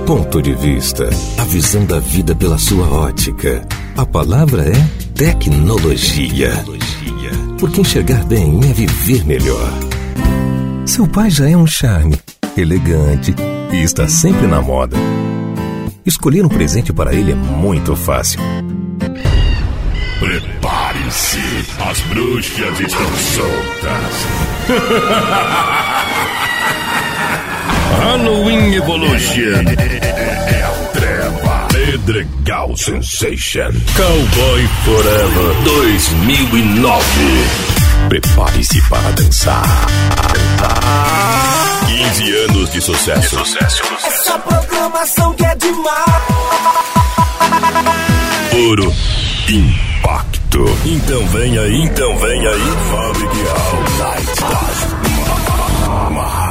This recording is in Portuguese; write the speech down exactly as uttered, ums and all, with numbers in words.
Ponto de vista. A visão da vida pela sua ótica. A palavra é tecnologia. Porque enxergar bem é viver melhor. Seu pai já é um charme, elegante e está sempre na moda. Escolher um presente para ele é muito fácil. Prepare-se, as bruxas estão soltas. Halloween Evolution é a treva. Pedregal Sensation Cowboy Forever dois mil e nove. Prepare-se para dançar. quinze anos de sucesso. Essa programação que é demais. Puro impacto. Então vem aí, então vem aí, Fabric All Night.